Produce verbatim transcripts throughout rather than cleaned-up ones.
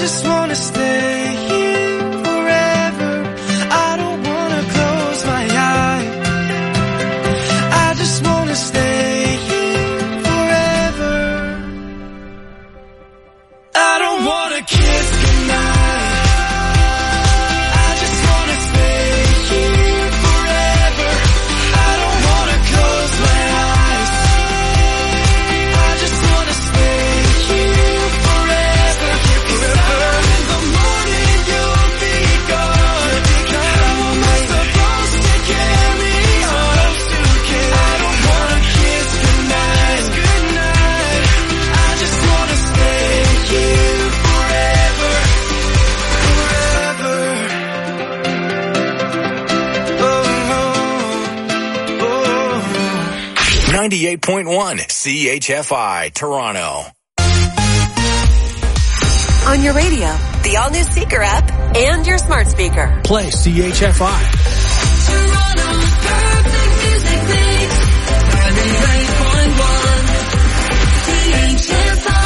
just wanna stay here forever. I don't wanna close my eyes. I just wanna stay here forever. I don't wanna kiss goodnight. ninety-eight point one C H F I, Toronto. On your radio, the all-new Seeker app, and your smart speaker. Play C H F I. Toronto's perfect music mix. ninety-eight point one C H F I.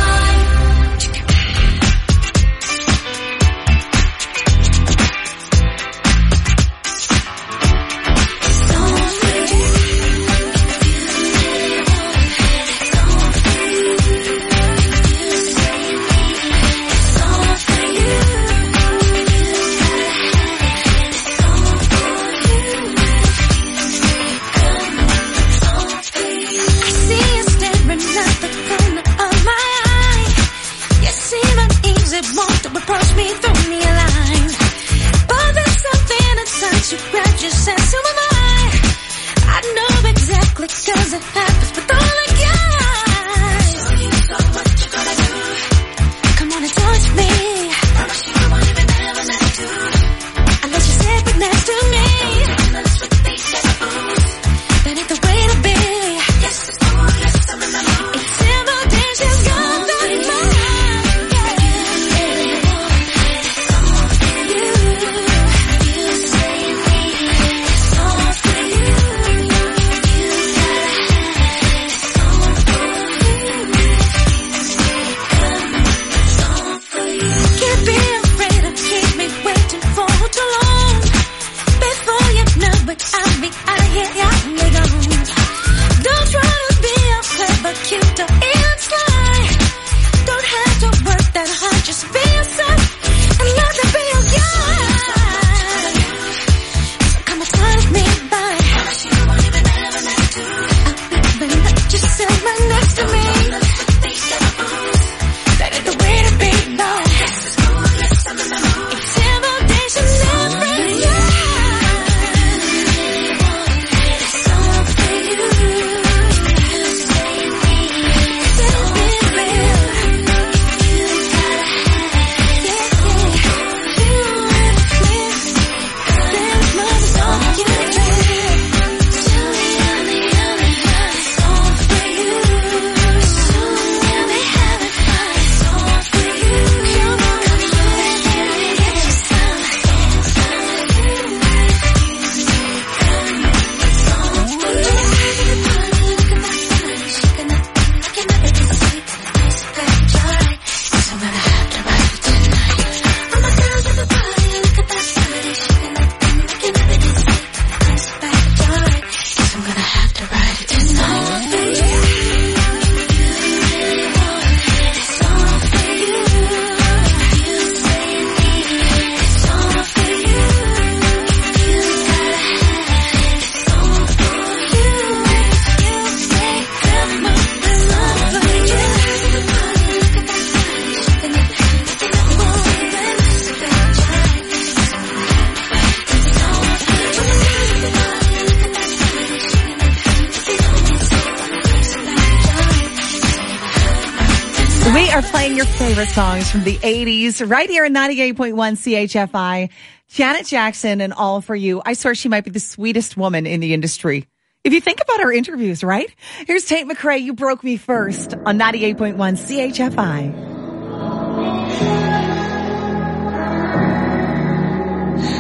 Favorite songs from the eighties right here in ninety-eight point one C H F I. Janet Jackson and All For You. I swear she might be the sweetest woman in the industry. If you think about her interviews, right? Here's Tate McRae, You Broke Me First on ninety-eight point one C H F I. Maybe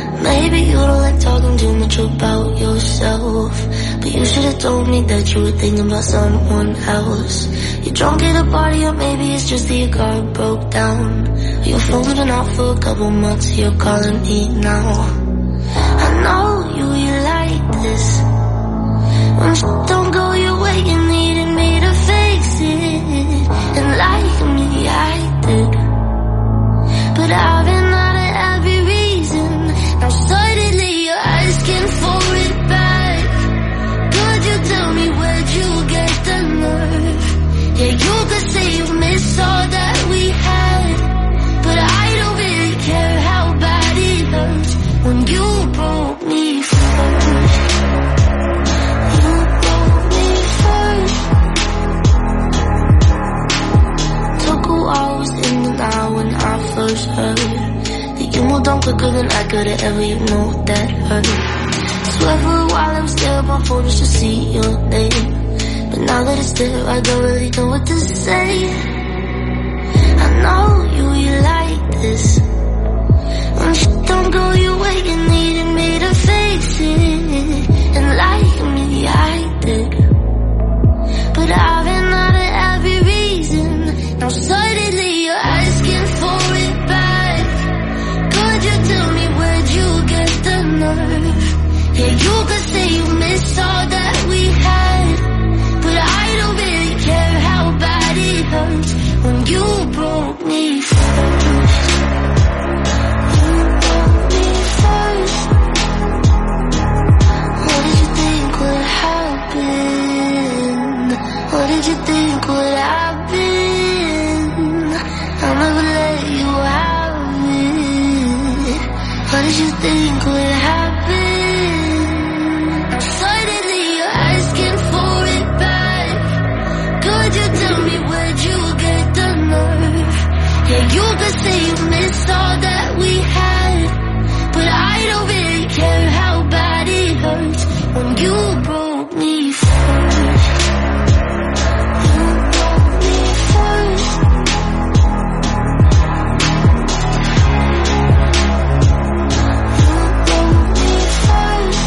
maybe you don't like talking too much about yourself, but you should have told me that you were thinking about someone else. You're drunk at a party, or maybe it's just that your car broke down. Your phone's been out for a couple months, so you're calling me now. I know you, you like this. When shit don't go your way, you needed me to fix it. And like me, I did. But I've been out of every reason. Now suddenly you're asking for it back. Could you tell me where'd you get the nerve? Yeah, you could say you miss all that we had, but I don't really care how bad it hurts when you broke me first. You broke me first. Took a while, I was in and out when I first heard that you moved on quicker than I could've ever, you know that hurt. I swear for a while I was there on my phone just to see your name, but now that it's there, I don't really know what to say. I know you, you like this. When shit don't go your way, you needed me to fix it. And like me, I did. But I've been out of every reason. Now suddenly you're asking for it back. Could you tell me where'd you get the nerve? Yeah, you could say you missed all that we had, but I don't really care how bad it hurts when you broke me first. You broke me first. What did you think would happen? What did you think would happen? I'll never let you have it. What did you think would happen? Suddenly you're asking for it back. Could you tell me where'd you get the nerve? Yeah, you could say you missed all that we had, but I don't really care how bad it hurts when you broke me first. You broke me first. You broke me first.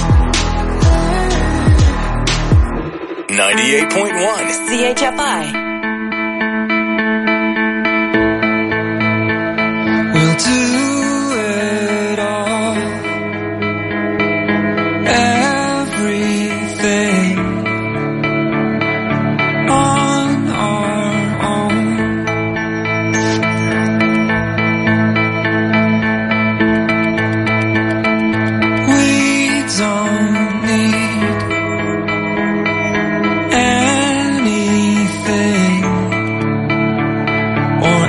ninety-eight point one C H F I. We'll do it all, everything on our own. We don't need anything or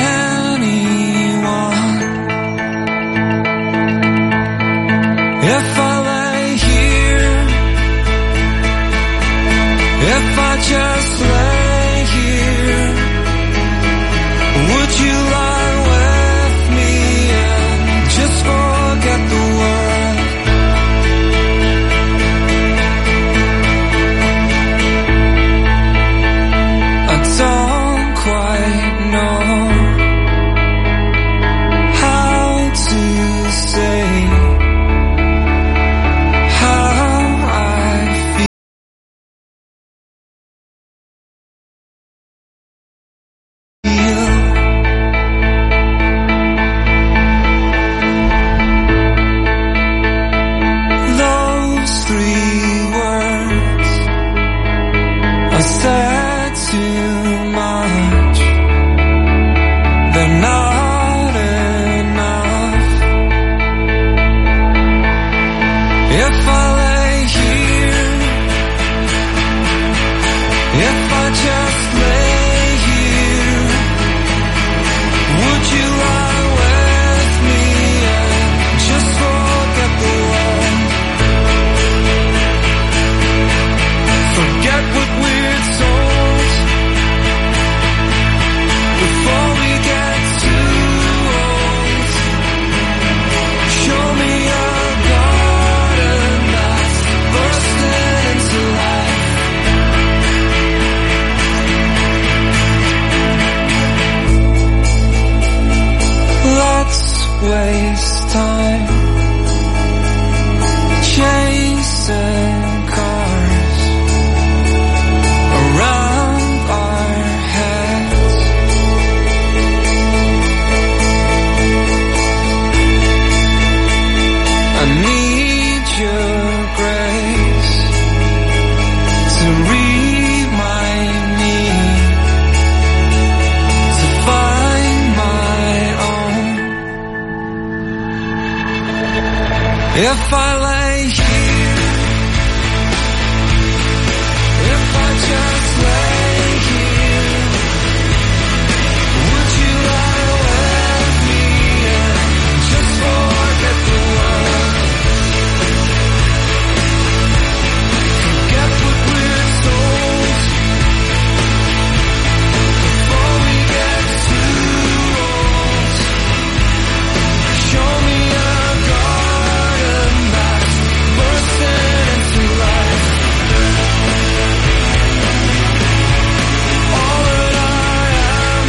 anyone. If I lay here, if I just lay here, would you lie with me and just forget the world? I don't quite know how to say how I feel. Those three words are said too much. They're not enough. If I lay here, if I just lay here, would you lie with me and just forget the world? Forget what we're told before we get too old. Show me a garden that's bursting into life. Let's waste time racing cars around our heads. I need your grace to remind me to find my own. If I lay here, if I just lay here, would you lie with me and just forget the world? Forget what we're told before we get too old. Show me a garden that's bursting into life. All that I am,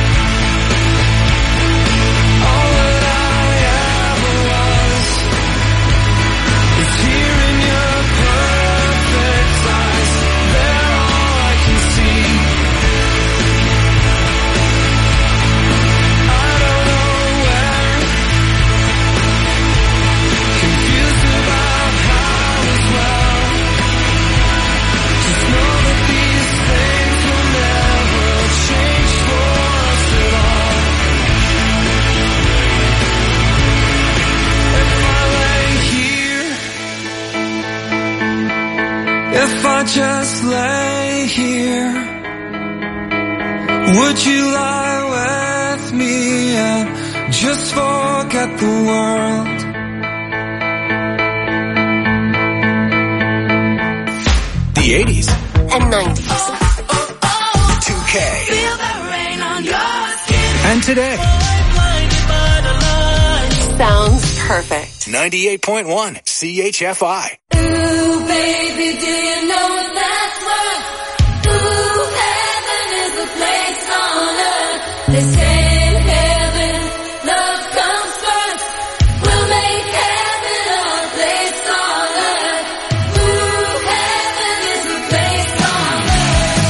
all that I ever was, is here in your perfect eyes. They're all I can see. I don't know where, confused about how as well. Just know that these things will never change for us at all. If I lay here, if I just lay here, would you lie with me and just forget the world? The eighties, And nineties. two K, Feel the rain on your skin. and today, Blinded by the light. Sounds perfect. ninety-eight point one C H F I. Ooh, baby, do you know that's right? Ooh, heaven is a place on earth. They say in heaven, love comes first. We'll make heaven a place on earth. Ooh, heaven is a place on earth.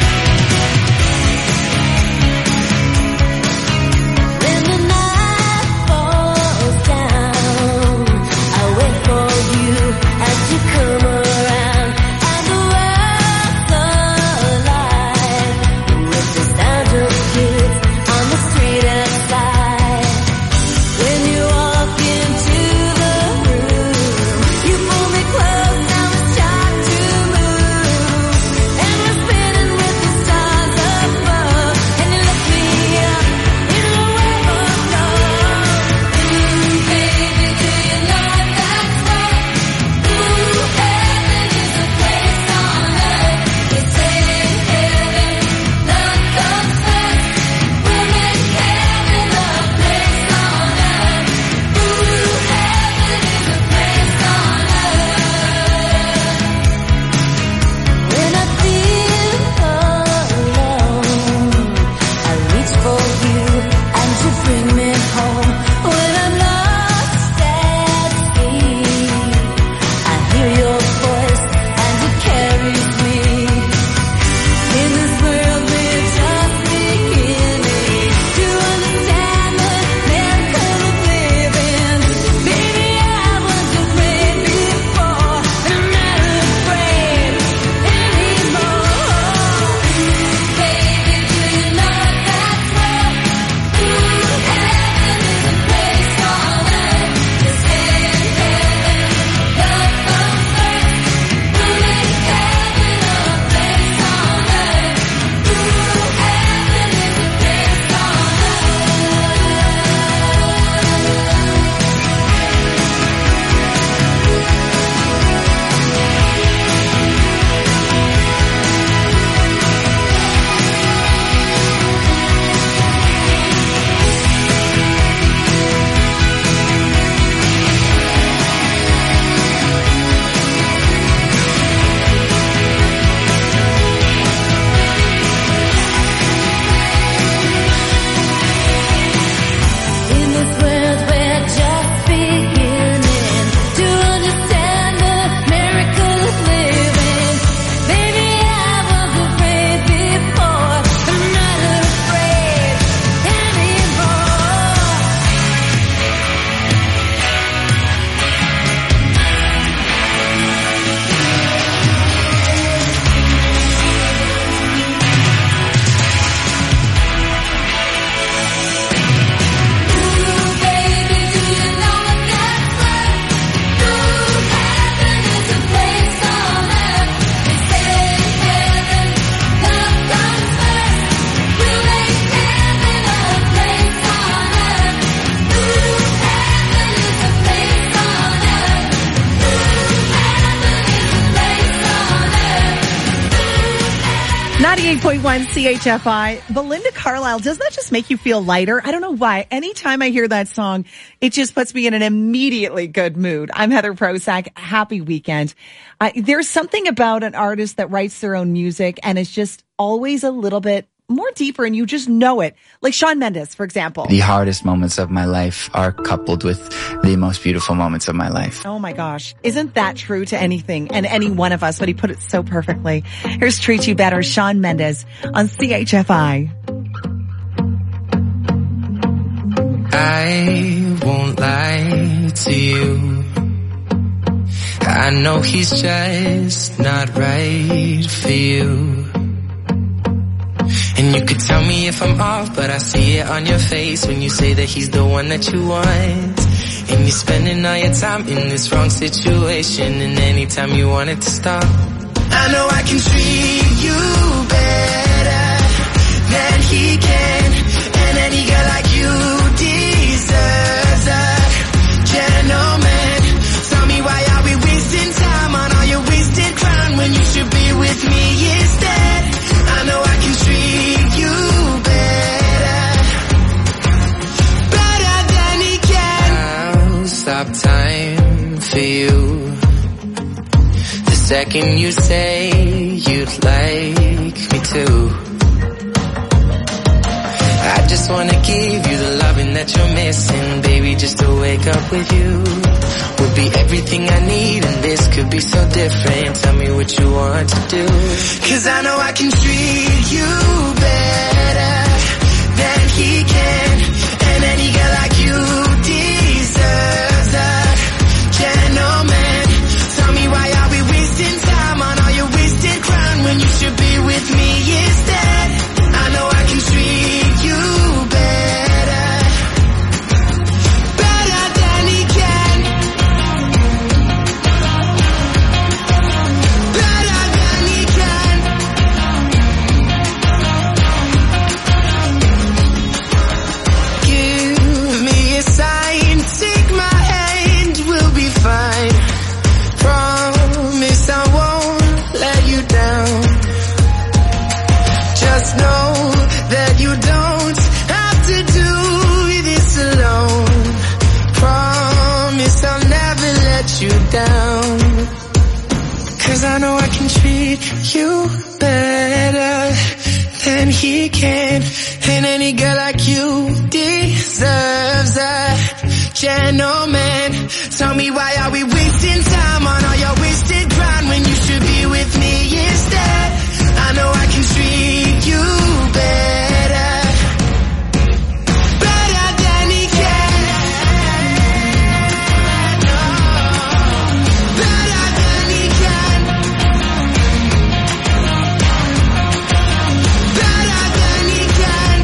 When the night ninety-eight point one C H F I. Belinda Carlisle, doesn't that just make you feel lighter? I don't know why. Anytime I hear that song, it just puts me in an immediately good mood. I'm Heather Prosack. Happy weekend. Uh, there's something about an artist that writes their own music and is just always a little bit more deeper and you just know it. Like Shawn Mendes, for example. The hardest moments of my life are coupled with the most beautiful moments of my life. Oh my gosh. Isn't that true to anything and any one of us? But he put it so perfectly. Here's Treat You Better, Shawn Mendes on C H F I. I won't lie to you. I know he's just not right for you. And you could tell me if I'm off, but I see it on your face when you say that he's the one that you want. And you're spending all your time in this wrong situation, and anytime you want it to stop, I know I can treat you better than he can. And any girl like you deserves a gentleman. Tell me, why are we wasting time on all your wasted crown when you should be with me instead? I know I can treat you better, better than he can. I'll stop time for you the second you say you'd like me to. I just wanna give you the loving that you're missing, baby. Just to wake up with you would be everything I need, and this could be so different. Tell me what you want to do, 'cause I know I can treat you better than he can. And any girl like you deserves a gentleman. Tell me, why are we wasting time on all your wasted crown when you should be with me instead? I know I can treat you better, better than he can, better than he can. Give me a sign, take my hand, we'll be fine. Promise I won't let you down. Just know that you don't have to do this alone. Promise I'll never let you down. 'Cause I know I can treat you better than he can. And any girl like you deserves a gentleman. Tell me, why are we wasting time on all your wasted ground when you should be with me instead? I know I can treat you better, better than he can, better than he can, better than he can.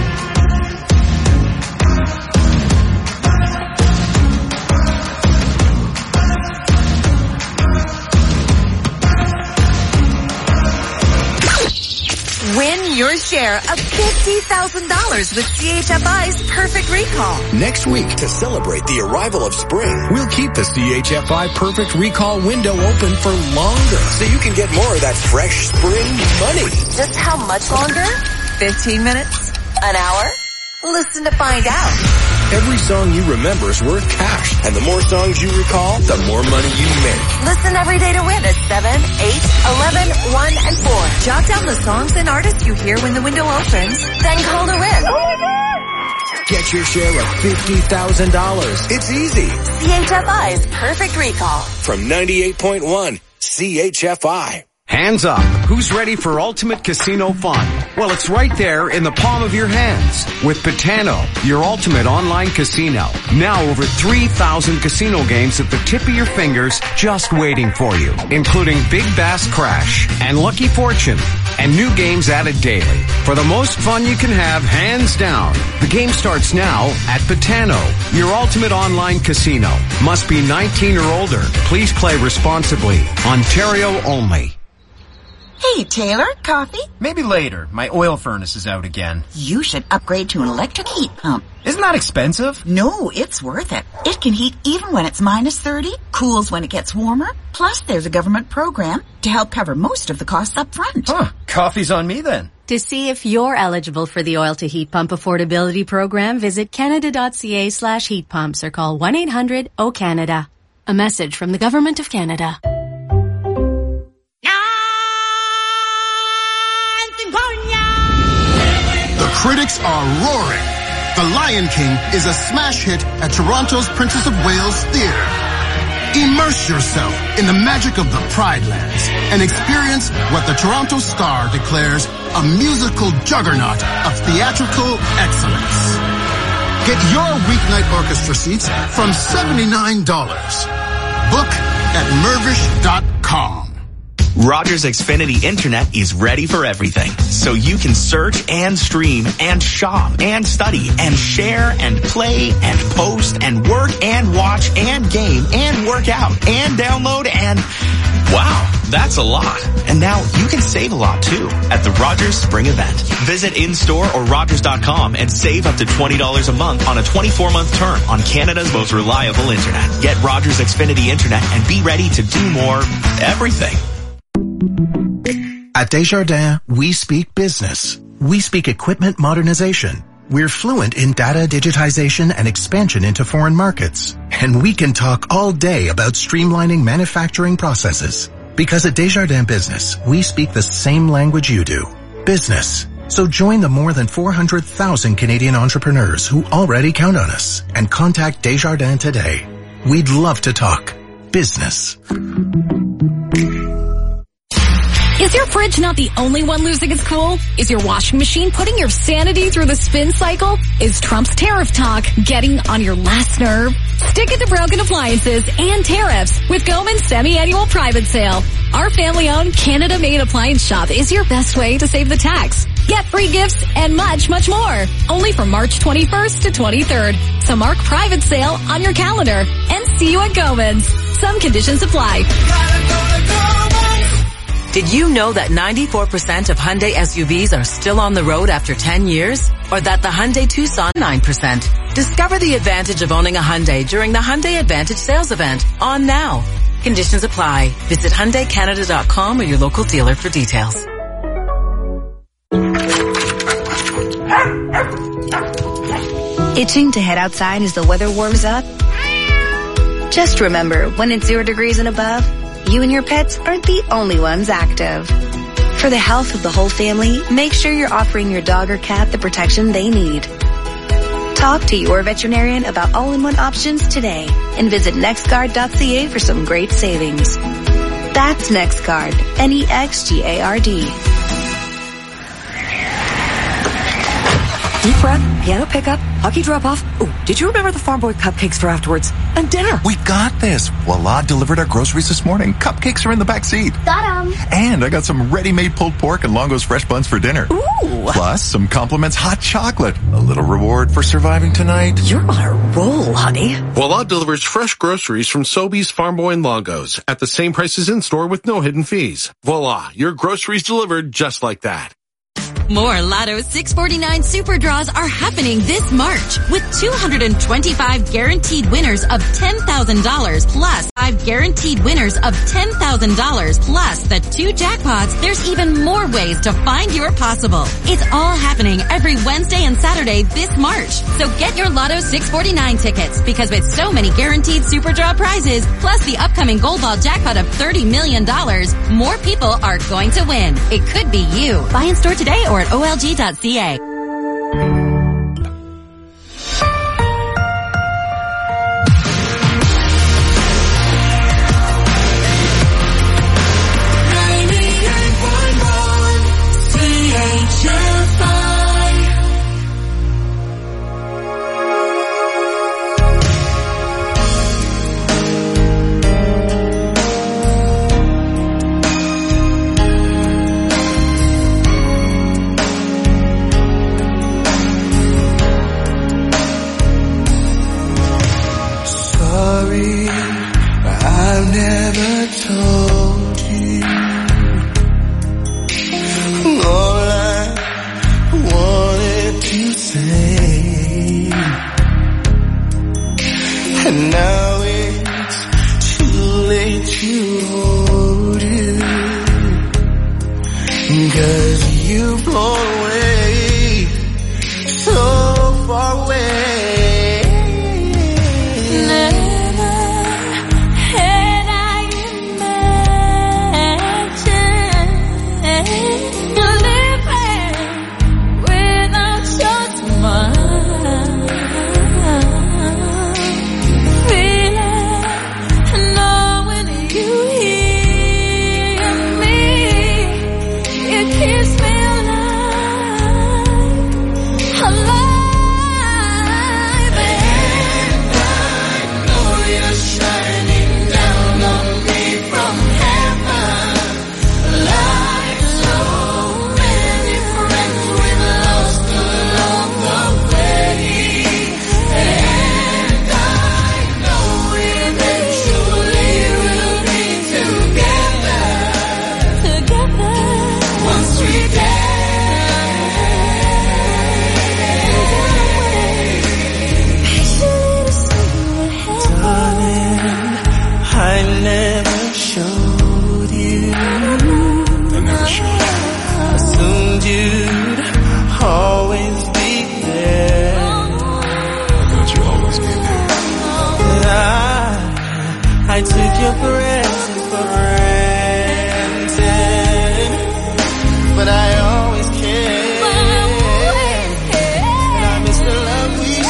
Win your share of fifty thousand dollars with C H F I's Perfect Recall. Next week, to celebrate the arrival of spring, we'll keep the C H F I Perfect Recall window open for longer so you can get more of that fresh spring money. Just how much longer? fifteen minutes? An hour? Listen to find out. Every song you remember is worth cash, and the more songs you recall, the more money you make. Listen every day to win at seven, eight, eleven, one, and four. Jot down the songs and artists you hear when the window opens, then call to win. Get your share of fifty thousand dollars. It's easy. C H F I's Perfect Recall. From ninety-eight point one C H F I. Hands up. Who's ready for ultimate casino fun? Well, it's right there in the palm of your hands with Betano, your ultimate online casino. Now over three thousand casino games at the tip of your fingers just waiting for you, including Big Bass Crash and Lucky Fortune and new games added daily. For the most fun you can have, hands down. The game starts now at Betano, your ultimate online casino. Must be nineteen or older. Please play responsibly. Ontario only. Hey, Taylor, coffee? Maybe later. My oil furnace is out again. You should upgrade to an electric heat pump. Isn't that expensive? No, it's worth it. It can heat even when it's minus thirty, cools when it gets warmer. Plus, there's a government program to help cover most of the costs up front. Huh, coffee's on me then. To see if you're eligible for the Oil to Heat Pump Affordability Program, visit canada.ca slash heat pumps or call one eight hundred O Canada. A message from the Government of Canada. The critics are roaring. The Lion King is a smash hit at Toronto's Princess of Wales Theatre. Immerse yourself in the magic of the Pride Lands and experience what the Toronto Star declares a musical juggernaut of theatrical excellence. Get your weeknight orchestra seats from seventy-nine dollars. Book at mervish dot com. Rogers Xfinity Internet is ready for everything, so you can search and stream and shop and study and share and play and post and work and watch and game and work out and download and... Wow, that's a lot. And now you can save a lot too at the Rogers Spring Event. Visit in-store or rogers dot com and save up to twenty dollars a month on a twenty-four month term on Canada's most reliable internet. Get Rogers Xfinity Internet and be ready to do more everything. At Desjardins, we speak business. We speak equipment modernization. We're fluent in data digitization and expansion into foreign markets. And we can talk all day about streamlining manufacturing processes. Because at Desjardins Business, we speak the same language you do. Business. So join the more than four hundred thousand Canadian entrepreneurs who already count on us and contact Desjardins today. We'd love to talk business. Is your fridge not the only one losing its cool? Is your washing machine putting your sanity through the spin cycle? Is Trump's tariff talk getting on your last nerve? Stick it to broken appliances and tariffs with Goman's semi-annual private sale. Our family-owned Canada-made appliance shop is your best way to save the tax. Get free gifts and much, much more. Only from March twenty-first to twenty-third. So mark private sale on your calendar and see you at Goman's. Some conditions apply. Did you know that ninety-four percent of Hyundai S U Vs are still on the road after ten years? Or that the Hyundai Tucson nine percent? Discover the advantage of owning a Hyundai during the Hyundai Advantage Sales Event on now. Conditions apply. Visit Hyundai Canada dot com or your local dealer for details. Itching to head outside as the weather warms up? Just remember, when it's zero degrees and above, you and your pets aren't the only ones active. For the health of the whole family, make sure you're offering your dog or cat the protection they need. Talk to your veterinarian about all-in-one options today and visit nextguard dot c a for some great savings. That's NextGuard, N E X G A R D. Deep breath, piano pickup, hockey drop-off. Oh, did you remember the Farm Boy cupcakes for afterwards? And dinner. We got this. Voila delivered our groceries this morning. Cupcakes are in the back seat. Got 'em. And I got some ready-made pulled pork and Longo's fresh buns for dinner. Ooh. Plus some compliments hot chocolate. A little reward for surviving tonight. You're on a roll, honey. Voila delivers fresh groceries from Sobeys, Farm Boy, and Longo's at the same prices in store with no hidden fees. Voila, your groceries delivered just like that. More Lotto six forty-nine Super Draws are happening this March with two hundred twenty-five guaranteed winners of ten thousand dollars plus five guaranteed winners of ten thousand dollars plus the two jackpots. There's even more ways to find your possible. It's all happening every Wednesday and Saturday this March. So get your Lotto six forty-nine tickets because with so many guaranteed Super Draw prizes plus the upcoming Gold Ball jackpot of thirty million dollars, more people are going to win. It could be you. Buy in store today or at O L G dot C A. Cause you've away, so far away. Never had I imagined living without your smile. Feeling, knowing you hear me, it keeps me alive, alive. And I know you're shining down on me from heaven, like so many friends we've lost along the way. And I know eventually we'll be together, together once we I never showed you. I never showed you. Assumed you'd always be there. I thought you'd always be there. I, I took your presence for granted, but I always cared. And I miss the love we shared.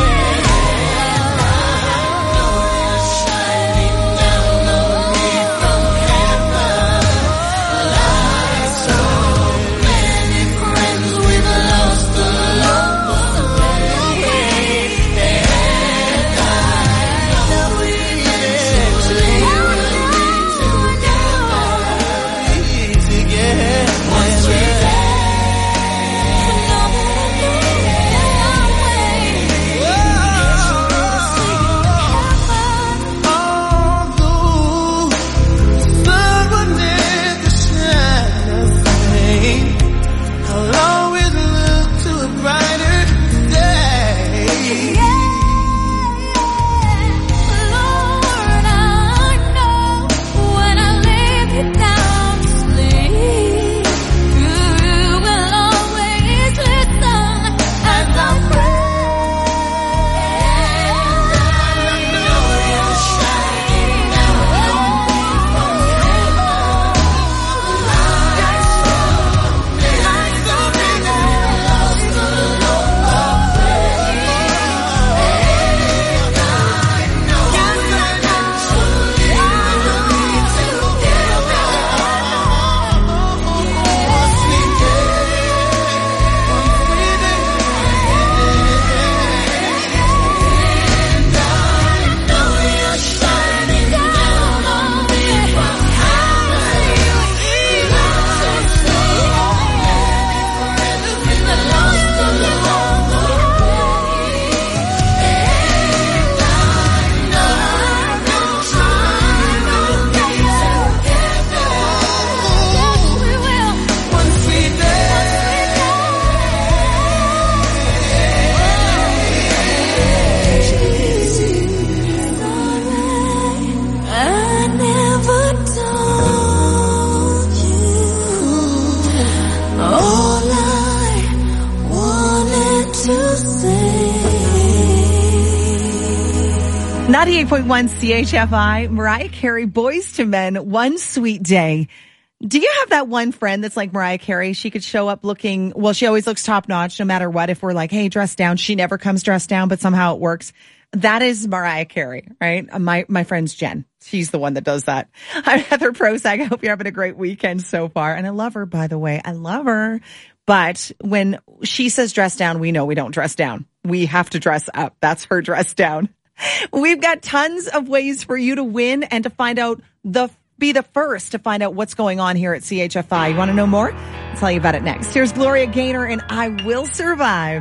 I'll always look to a brighter day. Lord, I know when I lay me down to sleep, you will always listen as I pray. I know you're shining down on me from ninety-eight point one C H F I, Mariah Carey, Boys to Men, One Sweet Day. Do you have that one friend that's like Mariah Carey? She could show up looking, well, she always looks top notch no matter what. If we're like, hey, dress down, she never comes dressed down, but somehow it works. That is Mariah Carey, right? My, my friend's Jen. She's the one that does that. I'm Heather Prosack. I hope you're having a great weekend so far. And I love her, by the way. I love her. But when she says dress down, we know we don't dress down. We have to dress up. That's her dress down. We've got tons of ways for you to win and to find out the, be the first to find out what's going on here at C H F I. You want to know more? I'll tell you about it next. Here's Gloria Gaynor and I Will Survive.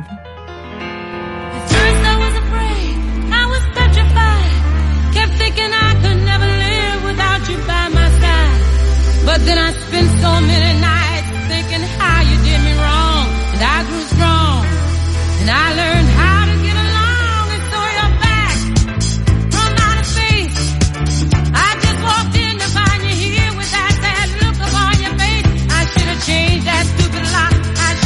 At first I was afraid, I was petrified, kept thinking I could never live without you by my side. But then I spent so many nights thinking how you did me wrong, and I grew strong, and I learned how to get along and throw your back from outer space. I just walked in to find you here with that sad look upon your face. I should have changed that stupid lock. I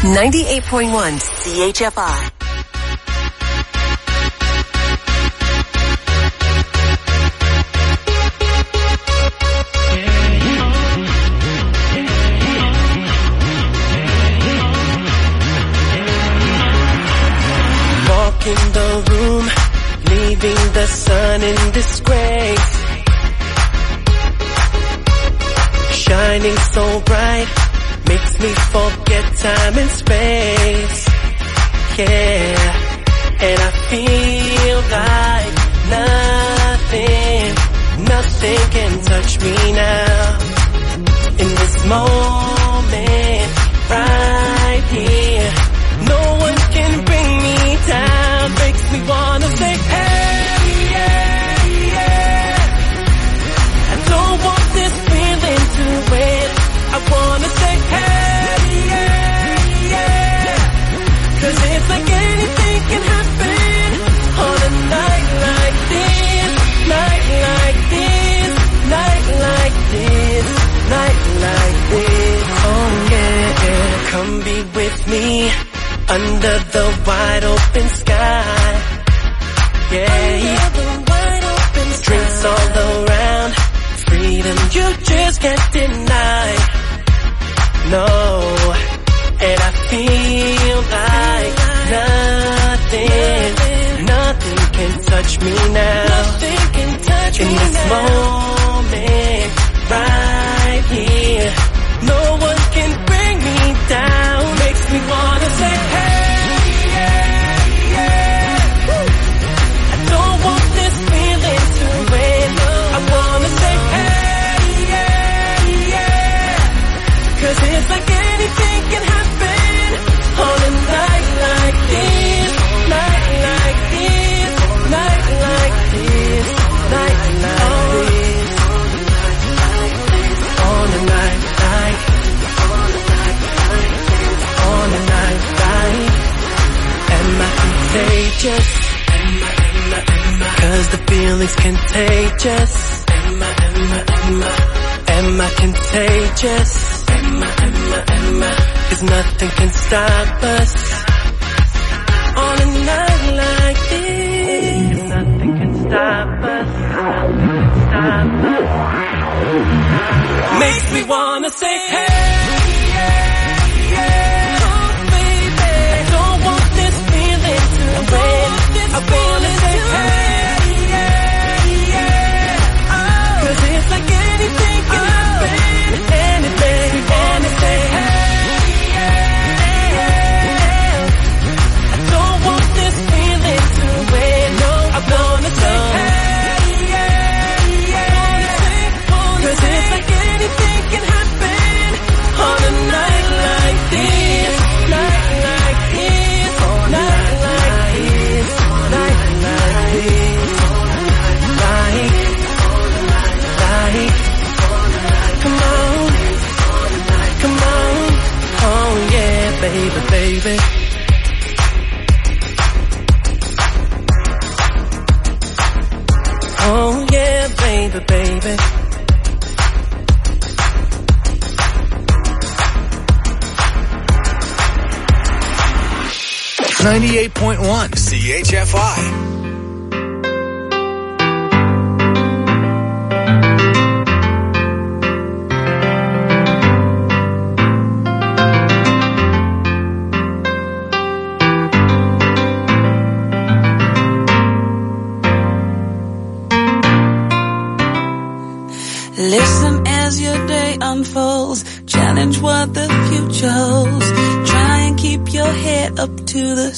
ninety-eight point one C H F I. Walk in the room, leaving the sun in disgrace. Shining so bright, makes me forget time and space. Yeah, and I feel like nothing, nothing can touch me now. In this moment, right here, no one can bring me down. Makes me wanna say, hey, yeah, yeah. I don't want this feeling to win. I wanna say, hey, yeah, yeah. Cause it's like anything can happen on a night like this, night like this, night like this, night like this. Oh yeah, yeah. Come be with me under the wide open sky. Yeah, under the wide open sky. Drinks all around, freedom you just can't deny. No, and I feel like nothing, nothing can touch me now. Nothing can touch me now. In this moment, right here, no one can bring me down. Makes me wanna say, hey, yeah, yeah. I don't want this feeling to win. I wanna say, hey, yeah, yeah. Cause it's like anything can happen on a night like this, night like this, night like this, night like this, on a night like, on a night like. Am I contagious? Cause the feeling's contagious. Am I, am I, am I, am I contagious? Cause nothing can stop us on a night like this. Nothing can stop us, stop us. Makes me wanna say, hey, yeah, yeah. Oh, baby, I don't want this feeling to win. I wanna say, hey, yeah, yeah. Oh, cause it's like anything can happen. Anything, anything. Baby, baby. Oh yeah, baby, baby. ninety-eight point one C H F I. Listen as your day unfolds, challenge what the future holds, try and keep your head up to the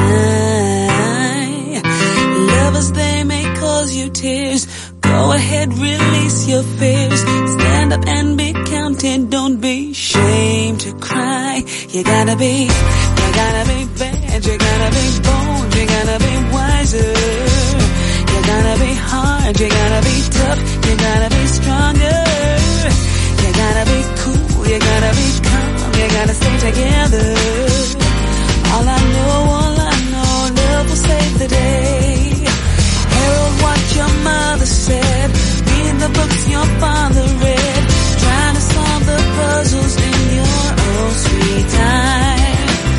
sky. Lovers, they may cause you tears, go ahead, release your fears, stand up and be counted, don't be ashamed to cry. You gotta be, you gotta be bad, you gotta be bold, you gotta be wiser. You gotta be hard, you gotta be tough, you gotta be stronger. You gotta be cool, you gotta be calm, you gotta stay together. All I know, all I know, love will save the day. Herald what your mother said, read the books your father read, trying to solve the puzzles in your own sweet time.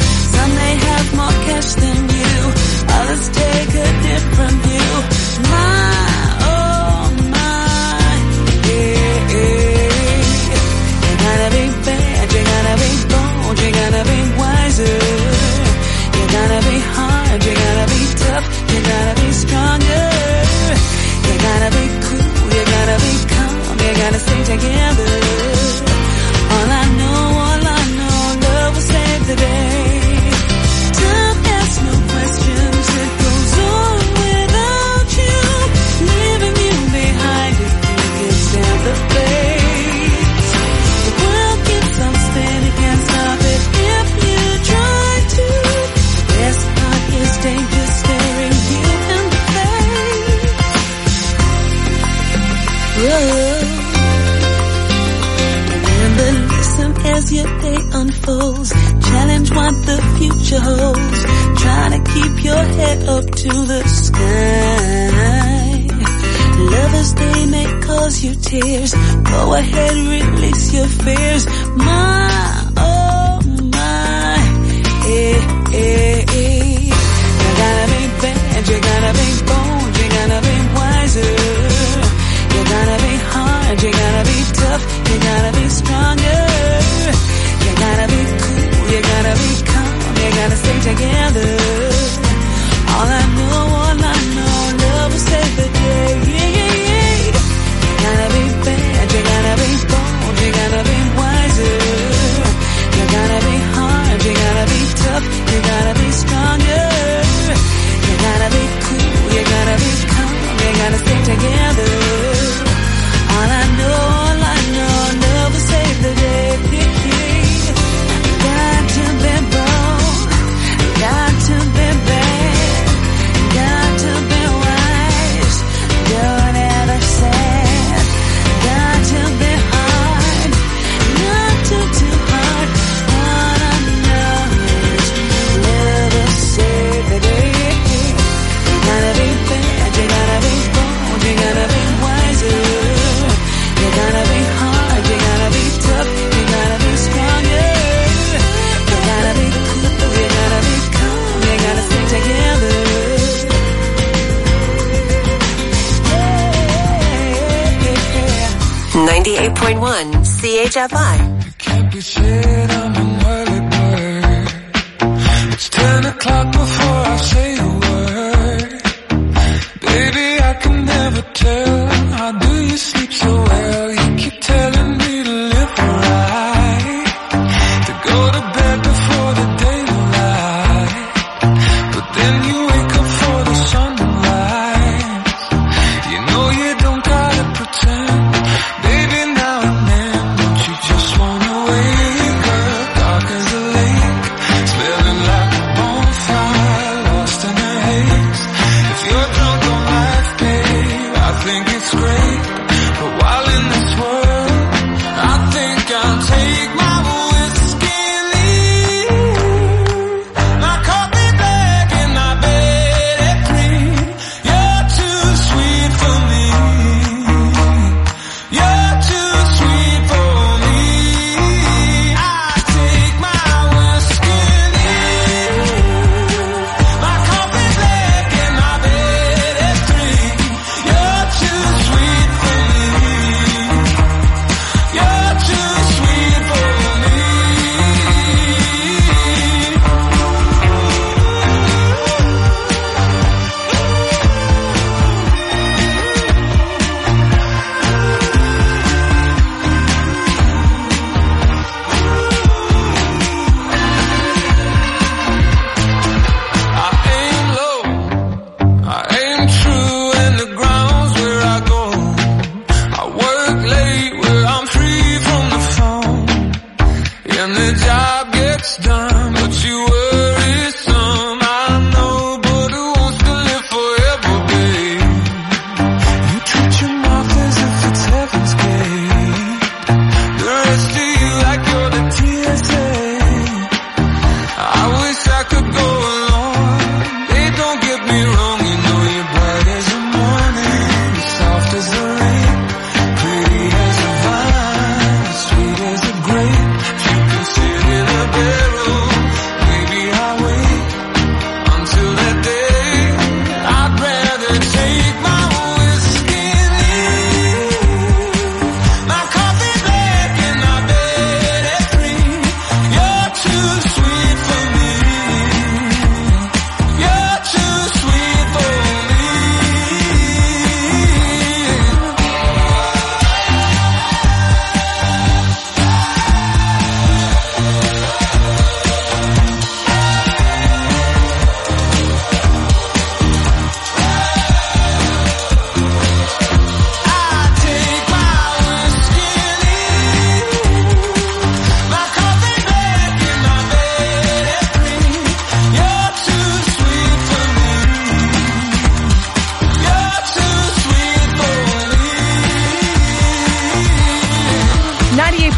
Whoa. Remember, listen as your day unfolds. Challenge what the future holds. Try to keep your head up to the sky. Lovers, they may cause you tears. Go ahead, release your fears. My, oh my, eh, eh, eh. You gotta be bad, you gotta be bold, you gotta be wiser. You gotta be hard, you gotta be tough, you gotta be stronger. You gotta be cool, you gotta be calm, you gotta stay together. All I know, all I know, love will save the day. Yeah, yeah, yeah. You gotta be bad, you gotta be bold, you gotta be wiser. You gotta be hard, you gotta be tough, you gotta be stronger. You gotta be cool, you gotta be calm, you gotta stay together. All I know, all I know, love will save the day. Got to be bold, got to be bad, got to be wise, don't ever sad. Got to be hard, not too, too hard. All I know is love will save the day. You gotta be bad, you gotta be bold, you gotta be wiser. You gotta be hard, you gotta be tough, you gotta be stronger. You gotta be cool, you gotta be calm, you gotta stay together. ninety-eight point one C H F I. Can't be said I'm an early bird. It's ten o'clock before I say a word. Baby, I can never tell. How do you sleep so well? You keep telling me to live right, to go to bed before the daylight. But then you wake up for the sunrise. You know you don't gotta pretend. Baby, now and then, don't you just wanna wake up? Dark as a lake, smelling like a bonfire, lost in a haze. If you're drunk on life, babe, I think it's great. But while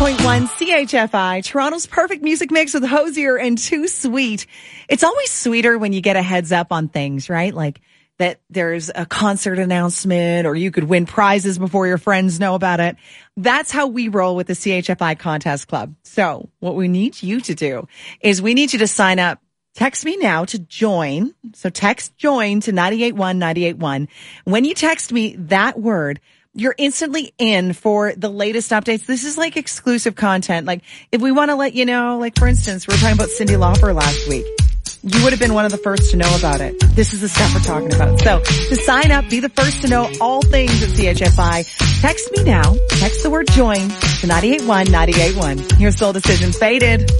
point one C H F I, Toronto's perfect music mix with Hosier and Too Sweet. It's always sweeter when you get a heads up on things, right? Like that there's a concert announcement or you could win prizes before your friends know about it. That's how we roll with the C H F I Contest Club. So what we need you to do is we need you to sign up. Text me now to join. So text join to nine eight one nine eight one. When you text me that word, you're instantly in for the latest updates. This is like exclusive content. Like if we want to let you know, like for instance, we were talking about Cyndi Lauper last week. You would have been one of the first to know about it. This is the stuff we're talking about. So to sign up, be the first to know all things at C H F I. Text me now. Text the word join to nine eight one nine eight one. Here's Soul Decision Faded.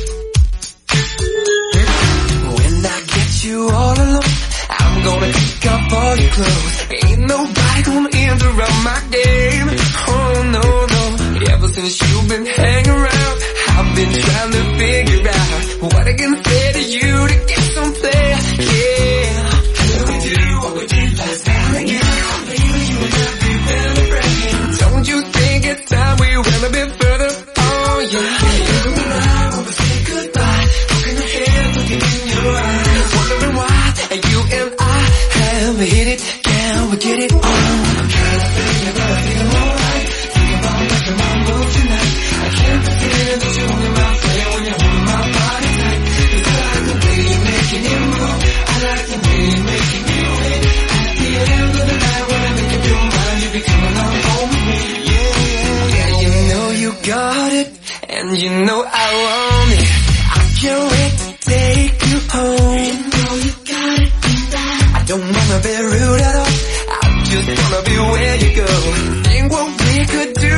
You all alone, I'm gonna pick up all your clothes. Ain't nobody gonna interrupt my game. Oh no, no. Ever since you've been hanging around, I've been trying to figure out what I can say to you to get some play. Yeah. Can we do what we did last time again? Baby, you and I be better friends. Don't you think it's time we went a bit further? Oh yeah. You and I want to say goodbye. Looking ahead, looking in your eyes. And you and I have hit it, can we get it on? I'm trying to think about feeling alright. Think about making my move tonight. I can't pretend that you're in my flame when you're holding my body tight. Cause I like the way you're making it move. I like the way you're making me wait. At the end of the night when I make up your mind, you be coming on home with me. Yeah, yeah, yeah, you know you got it, and you know I want it. I can't wait to take you home. You know you got it. I don't wanna be rude at all. I just wanna be where you go. Think what we could do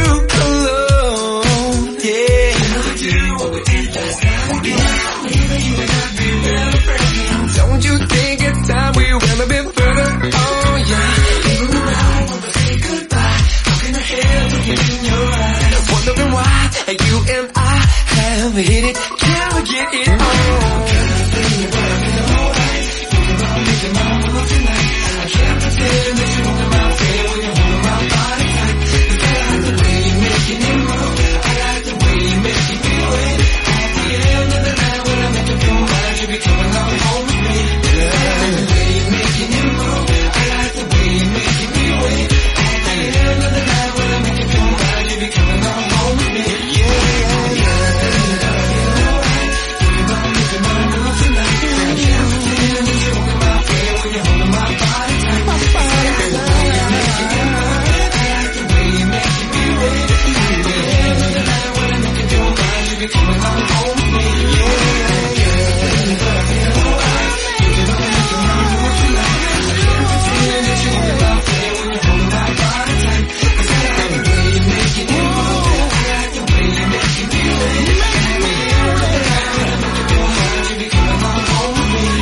alone. Yeah. Can we do what we did last time again? Maybe you and I be better friends. Don't you think it's time we went a bit further? Oh yeah. Even around, wanna say goodbye. Looking ahead, looking in your eyes. Wondering why you and I have hit it. Can we get it on? Can I think about it alright? Making my move tonight. I can't pretend that you're in my way when you're holding my body tight. Cause I like the way you're making it move. I like the way you're making me wait. At the end of the night when I make up your mind, you be coming on home with me. Yeah. I like the way you're making it move. I like the way you're making me wait. At the end of the night when I make up your mind, you be coming on home with me. Yeah, yeah, yeah. Alright, think about making my move tonight. I can't pretend that you're in my way when you're holding my body tight. I like the way you're making it move. I like the way you're making me wait. At the end of the night when I make up your mind, you be coming on home with me. Yeah, yeah, yeah. Alright, think about making my move tonight. I can't pretend that you're in my way when you're holding my body tight. Cause I like the way you're making it move. I like the way you're making me wait. At the end of the night when I make up your mind, you be coming on home with me.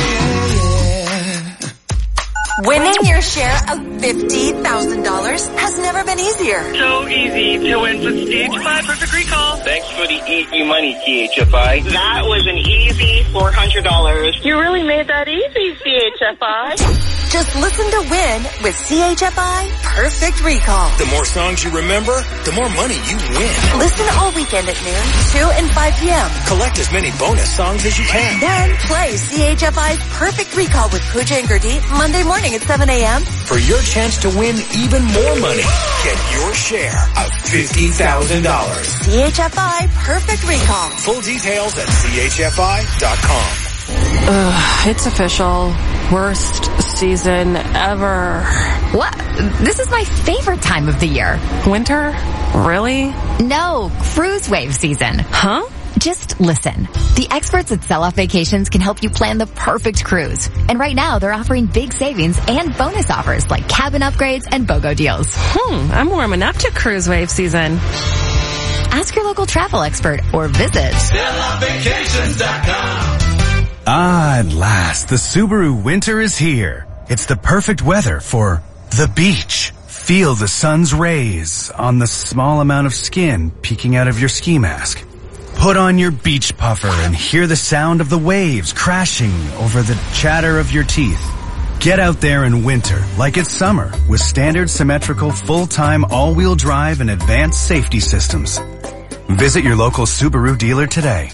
Winning your share of fifty thousand dollars has never been easier. So easy to win with C H F I Perfect Recall. Thanks for the easy money, C H F I. That was an easy four hundred dollars. You really made that easy, C H F I. Just listen to win with C H F I Perfect Recall. The more songs you remember, the more money you win. Listen all weekend at noon, two and five p.m. Collect as many bonus songs as you can. Then play C H F I's Perfect Recall with Pooja and Gurdeep Monday morning at seven a.m. For your chance to win even more money, get your share of fifty thousand dollars. C H F I Perfect Recall. Full details at C H F I dot com. Ugh, it's official. Worst season ever. What? This is my favorite time of the year. Winter? Really? No, cruise wave season. Huh? Just listen. The experts at Sell Off Vacations can help you plan the perfect cruise. And right now, they're offering big savings and bonus offers like cabin upgrades and BOGO deals. Hmm, I'm warming up to cruise wave season. Ask your local travel expert or visit Sell Off Vacations dot com. Ah, at last, the Subaru winter is here. It's the perfect weather for the beach. Feel the sun's rays on the small amount of skin peeking out of your ski mask. Put on your beach puffer and hear the sound of the waves crashing over the chatter of your teeth. Get out there in winter like it's summer with standard symmetrical full-time all-wheel drive and advanced safety systems. Visit your local Subaru dealer today.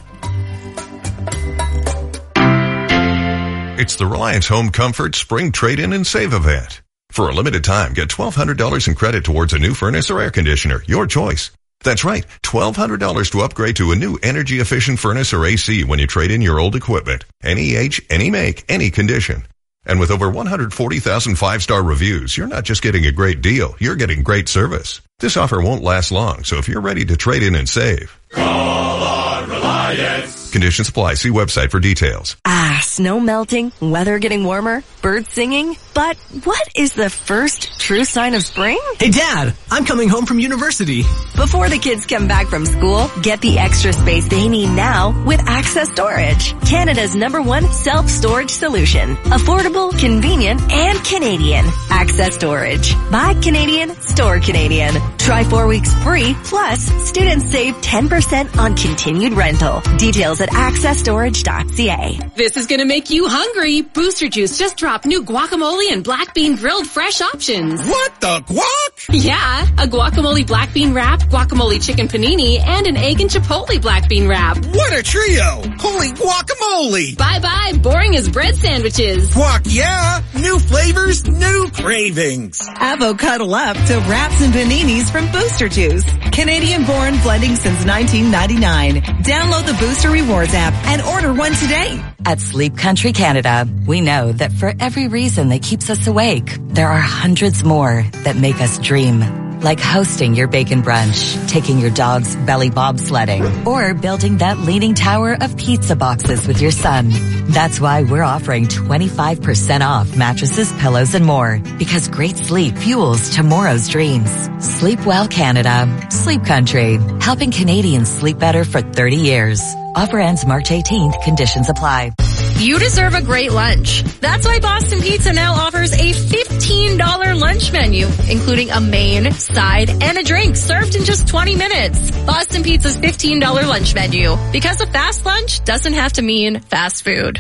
It's the Reliance Home Comfort Spring Trade-In and Save event. For a limited time, get twelve hundred dollars in credit towards a new furnace or air conditioner, your choice. That's right, twelve hundred dollars to upgrade to a new energy-efficient furnace or A C when you trade in your old equipment. Any age, any make, any condition. And with over one hundred forty thousand five-star reviews, you're not just getting a great deal, you're getting great service. This offer won't last long, so if you're ready to trade in and save, call on Reliance. Conditions apply. See website for details. Ah, snow melting, weather getting warmer, birds singing. But what is the first true sign of spring? Hey, Dad, I'm coming home from university. Before the kids come back from school, get the extra space they need now with Access Storage, Canada's number one self-storage solution. Affordable, convenient, and Canadian. Access Storage. Buy Canadian, store Canadian. Try four weeks free, plus students save ten percent on continued rental. Details at access storage dot c a. This is gonna make you hungry. Booster Juice just dropped new guacamole and black bean grilled fresh options. What the guac? Yeah, a guacamole black bean wrap, guacamole chicken panini, and an egg and chipotle black bean wrap. What a trio! Holy guacamole! Bye-bye, boring as bread sandwiches. Guac, yeah! New flavors, new cravings. Avocado up to wraps and paninis from Booster Juice. Canadian-born blending since nineteen ninety-nine. Download the Booster Rewards app and order one today. At Sleep Country Canada, we know that for every reason that keeps us awake, there are hundreds more that make us dream. Like hosting your bacon brunch, taking your dog's belly bobsledding, or building that leaning tower of pizza boxes with your son. That's why we're offering twenty-five percent off mattresses, pillows, and more. Because great sleep fuels tomorrow's dreams. Sleep well, Canada. Sleep Country. Helping Canadians sleep better for thirty years. Offer ends March eighteenth. Conditions apply. You deserve a great lunch. That's why Boston Pizza now offers a fifteen dollars lunch menu, including a main, side, and a drink served in just twenty minutes. Boston Pizza's fifteen dollars lunch menu. Because a fast lunch doesn't have to mean fast food.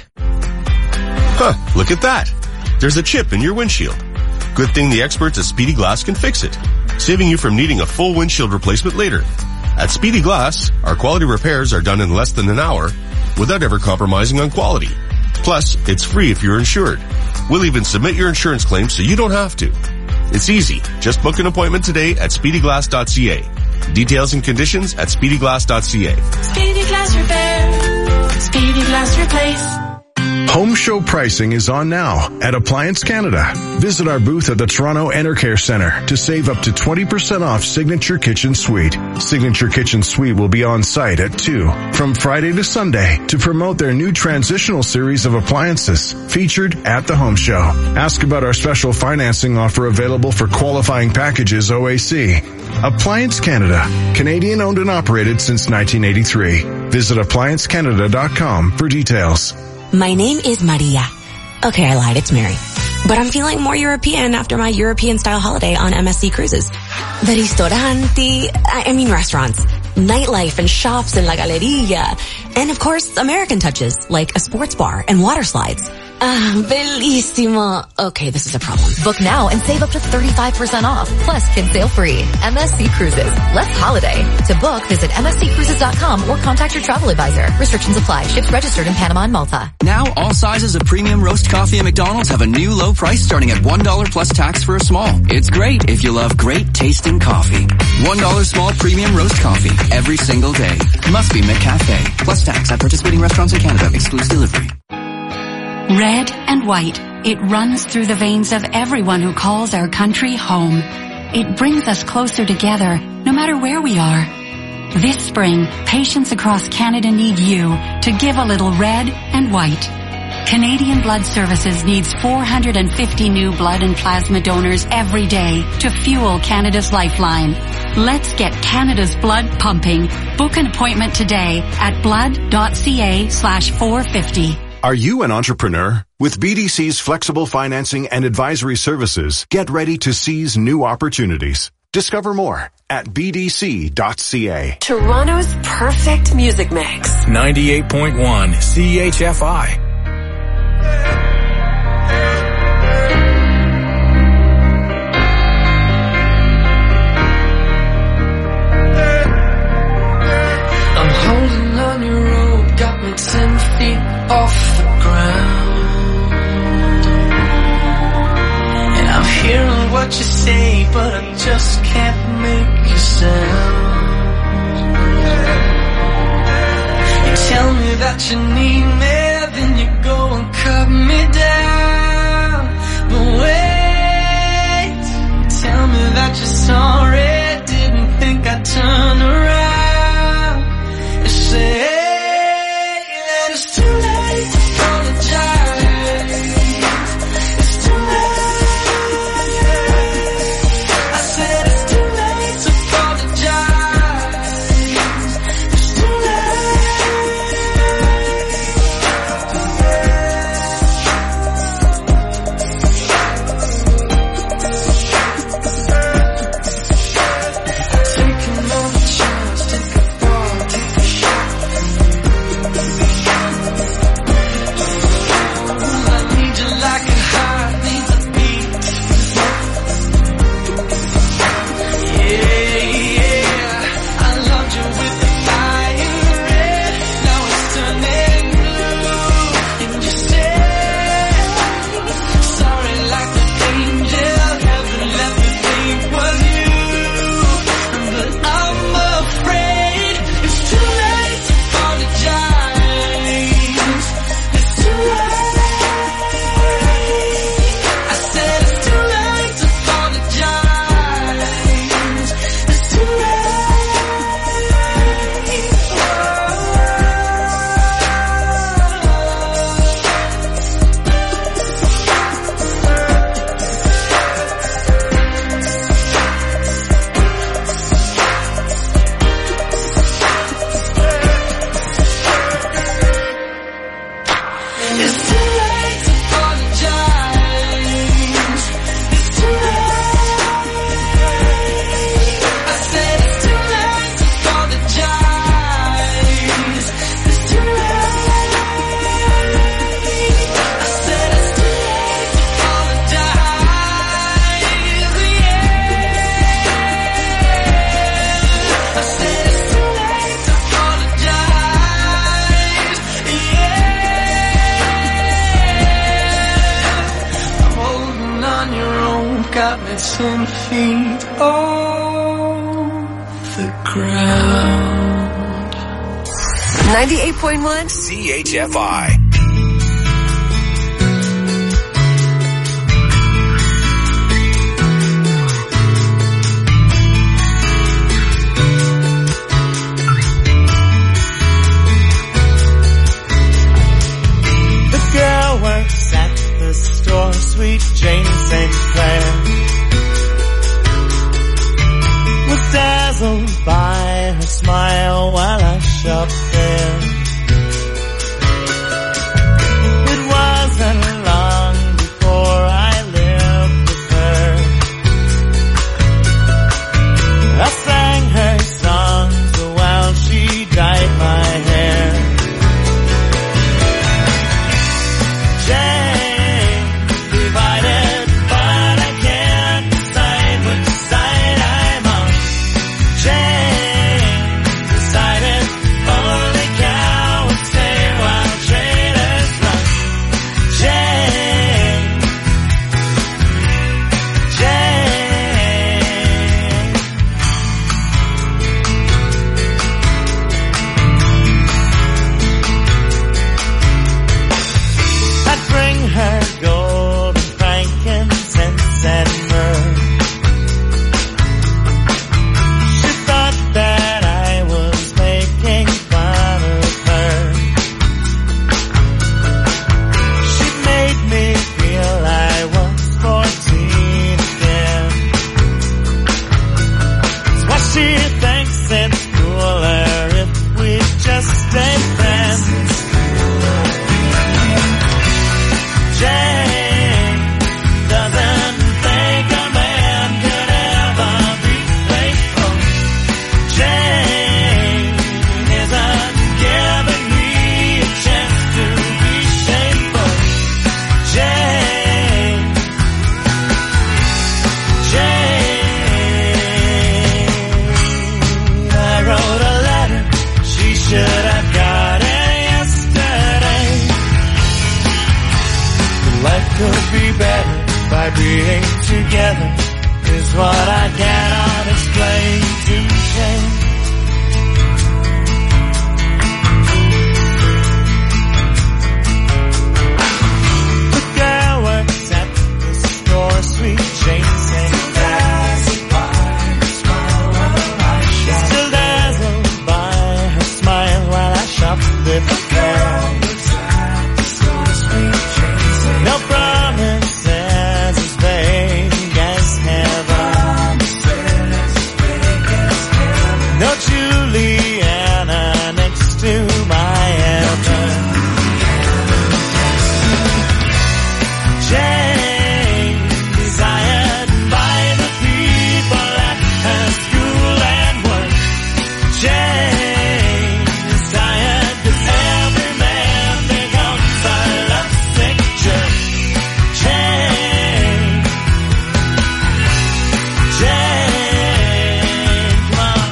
Huh, look at that. There's a chip in your windshield. Good thing the experts at Speedy Glass can fix it, saving you from needing a full windshield replacement later. At Speedy Glass, our quality repairs are done in less than an hour without ever compromising on quality. Plus, it's free if you're insured. We'll even submit your insurance claim so you don't have to. It's easy. Just book an appointment today at speedy glass dot c a. Details and conditions at speedy glass dot c a. Speedy Glass Repair. Speedy Glass Replace. Home show pricing is on now at Appliance Canada. Visit our booth at the Toronto Enercare Centre to save up to twenty percent off Signature Kitchen Suite. Signature Kitchen Suite will be on site at two from Friday to Sunday to promote their new transitional series of appliances featured at the home show. Ask about our special financing offer available for qualifying packages O A C. Appliance Canada, Canadian owned and operated since nineteen eighty-three. Visit appliance canada dot com for details. My name is Maria. Okay, I lied, it's Mary. But I'm feeling more European after my European-style holiday on M S C Cruises. The ristoranti, I mean restaurants, nightlife and shops in La Galleria, and of course, American touches, like a sports bar and water slides. Ah, bellissimo. Okay, this is a problem. Book now and save up to thirty-five percent off. Plus, kids sail free. M S C Cruises. Let's holiday. To book, visit m s c cruises dot com or contact your travel advisor. Restrictions apply. Ships registered in Panama and Malta. Now, all sizes of premium roast coffee at McDonald's have a new low price starting at one dollar plus tax for a small. It's great if you love great tasting coffee. one dollar small premium roast coffee every single day. Must be McCafe. Plus tax at participating restaurants in Canada. Excludes delivery. Red and white, it runs through the veins of everyone who calls our country home. It brings us closer together, no matter where we are. This spring, patients across Canada need you to give a little red and white. Canadian Blood Services needs four hundred fifty new blood and plasma donors every day to fuel Canada's lifeline. Let's get Canada's blood pumping. Book an appointment today at blood dot c a slash four fifty. Are you an entrepreneur? With B D C's flexible financing and advisory services, get ready to seize new opportunities. Discover more at b d c dot c a. Toronto's perfect music mix. ninety-eight point one C H F I. me, but I just can't make you sound. You tell me that you need me, then you go and cut me down. But wait, tell me that you're sorry, didn't think I'd turn around. You say that it's too late to apologize. It's too late. I said it's too late to apologize. It's too ten feet off the ground. ninety-eight point one C H F I. The girl works at the store, sweet Jane Saint Clair. Was dazzled by her smile while I shopped there. It wasn't long before I lived with her. I sang her songs while she dyed my hair. Jane, divided, but I can't decide which side I'm on. Jane decided only counts. I cannot explain to change. The girl works at the store, sweet Jane saying, dazzled by her smile while I shop. Still dazzled by her smile while I shop with the girl works at the store, sweet Jane saying, no promises as vague as heaven. No Juliana next to my heaven. Jane, desired by the people at her school and work. Jane, desired 'cause every man becomes a lovesick jerk. Jane, Jane, come on.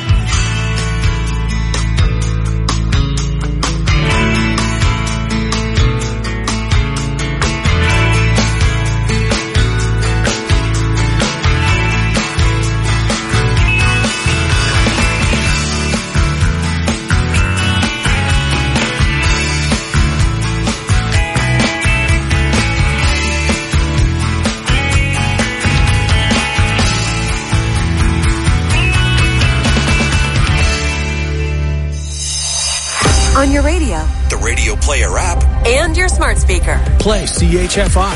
On your radio, The Radio Player app. and your smart speaker. Play C H F I.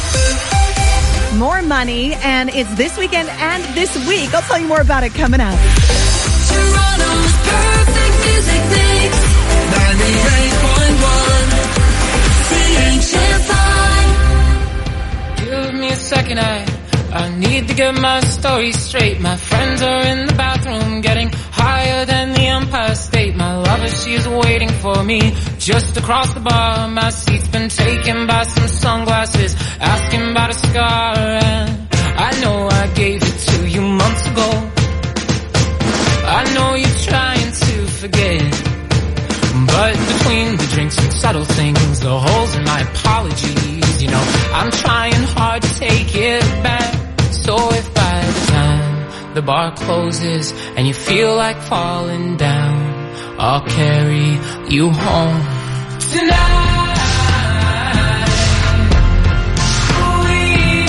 More money, and it's this weekend and this week. I'll tell you more about it coming up. Toronto's perfect music mix. ninety-eight point one C H F I. Give me a second, I, I need to get my story straight. My friends are in the bathroom getting higher than the Empire State. My lover, she's waiting for me just across the bar. My seat's been taken by some sunglasses, asking about a scar. And I know I gave it to you months ago. I know you're trying to forget, but between the drinks and subtle things, the holes in my apologies, you know, I'm trying hard to take it back. So if by the time the bar closes and you feel like falling down, I'll carry you home tonight.